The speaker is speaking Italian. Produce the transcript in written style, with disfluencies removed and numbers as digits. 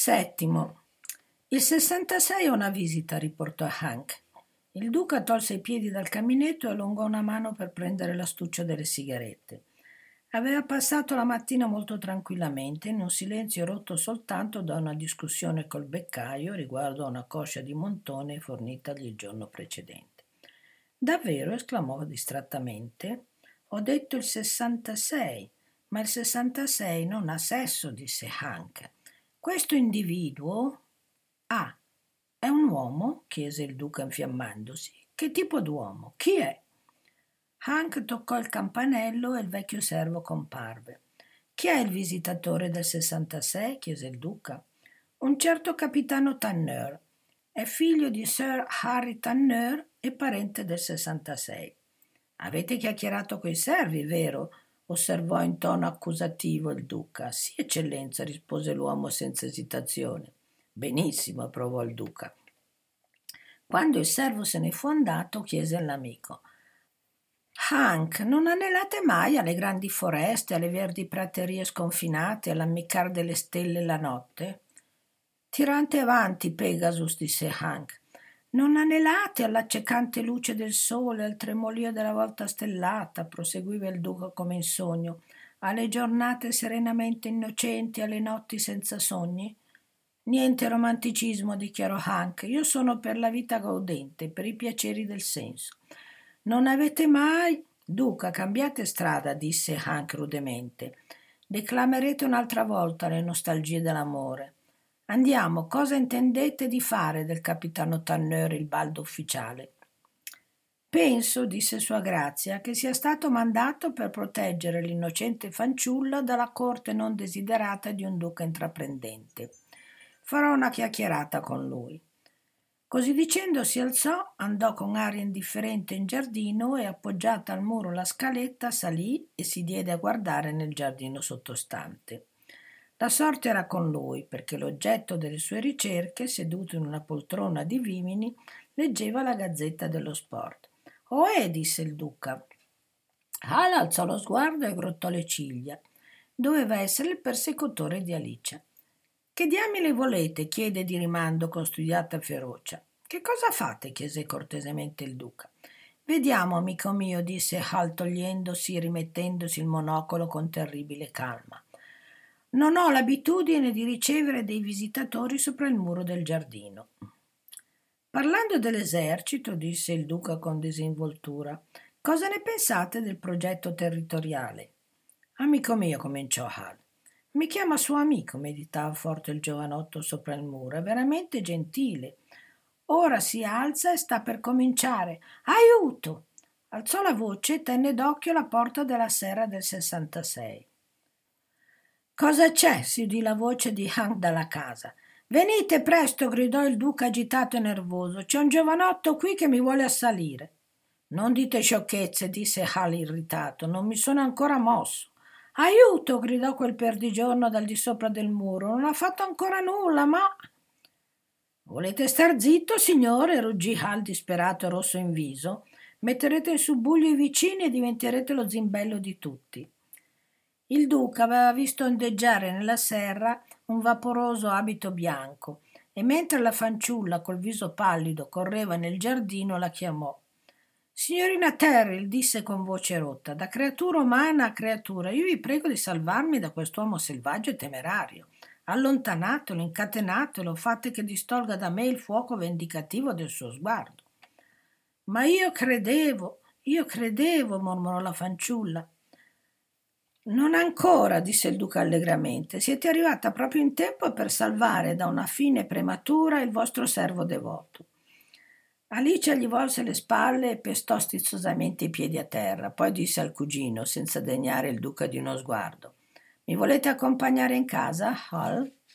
Settimo. Il 66 è una visita, riportò Hank. Il duca tolse i piedi dal caminetto e allungò una mano per prendere l'astuccio delle sigarette. Aveva passato la mattina molto tranquillamente, in un silenzio rotto soltanto da una discussione col beccaio riguardo a una coscia di montone fornitagli il giorno precedente. Davvero? Esclamò distrattamente. Ho detto il 66, ma il 66 non ha sesso, disse Hank. Questo individuo... Ah, è un uomo? Chiese il duca infiammandosi. Che tipo d'uomo? Chi è? Hank toccò il campanello e il vecchio servo comparve. Chi è il visitatore del 66? Chiese il duca. Un certo capitano Tanner. È figlio di Sir Harry Tanner e parente del 66. Avete chiacchierato coi servi, vero? Osservò in tono accusativo il duca. Sì, eccellenza, rispose l'uomo senza esitazione. Benissimo, approvò il duca. Quando il servo se ne fu andato, chiese all'amico: Hank, non anelate mai alle grandi foreste, alle verdi praterie sconfinate, all'ammiccare delle stelle la notte? Tirante avanti, Pegasus, disse Hank. Non anelate all'accecante luce del sole, al tremolio della volta stellata, proseguiva il duca come in sogno, alle giornate serenamente innocenti, alle notti senza sogni? Niente romanticismo, dichiarò Hank. Io sono per la vita gaudente, per i piaceri del senso. Non avete mai... Duca, cambiate strada, disse Hank rudemente. Declamerete un'altra volta le nostalgie dell'amore. Andiamo, cosa intendete di fare del capitano Tanner, il baldo ufficiale? Penso, disse Sua Grazia, che sia stato mandato per proteggere l'innocente fanciulla dalla corte non desiderata di un duca intraprendente. Farò una chiacchierata con lui. Così dicendo si alzò, andò con aria indifferente in giardino e, appoggiata al muro la scaletta, salì e si diede a guardare nel giardino sottostante. La sorte era con lui, perché l'oggetto delle sue ricerche, seduto in una poltrona di vimini, leggeva la Gazzetta dello Sport. «Ohè!» disse il duca. Hal alzò lo sguardo e aggrottò le ciglia. Doveva essere il persecutore di Alicia. «Che diamine volete?» chiede di rimando con studiata ferocia. «Che cosa fate?» chiese cortesemente il duca. «Vediamo, amico mio», disse Hal togliendosi e rimettendosi il monocolo con terribile calma. «Non ho l'abitudine di ricevere dei visitatori sopra il muro del giardino». «Parlando dell'esercito», disse il duca con disinvoltura, «cosa ne pensate del progetto territoriale?» «Amico mio», cominciò Hal. «Mi chiama suo amico», meditava forte il giovanotto sopra il muro, «è veramente gentile. Ora si alza e sta per cominciare. Aiuto!» Alzò la voce e tenne d'occhio la porta della serra del 66. «Cosa c'è?» si udì la voce di Hank dalla casa. «Venite presto!» gridò il duca agitato e nervoso. «C'è un giovanotto qui che mi vuole assalire». «Non dite sciocchezze», disse Hal irritato. «Non mi sono ancora mosso». «Aiuto!» gridò quel perdigiorno dal di sopra del muro. «Non ha fatto ancora nulla, ma...» «Volete star zitto, signore?» ruggì Hal disperato e rosso in viso. «Metterete in subbuglio i vicini e diventerete lo zimbello di tutti». Il duca aveva visto ondeggiare nella serra un vaporoso abito bianco e mentre la fanciulla col viso pallido correva nel giardino la chiamò. «Signorina Terrell», disse con voce rotta, «da creatura umana a creatura, io vi prego di salvarmi da quest'uomo selvaggio e temerario. Allontanatelo, incatenatelo, fate che distolga da me il fuoco vendicativo del suo sguardo». «Ma io credevo», mormorò la fanciulla. «Non ancora», disse il duca allegramente. «Siete arrivata proprio in tempo per salvare da una fine prematura il vostro servo devoto». Alicia gli volse le spalle e pestò stizzosamente i piedi a terra. Poi disse al cugino, senza degnare il duca di uno sguardo: «Mi volete accompagnare in casa, Hal?»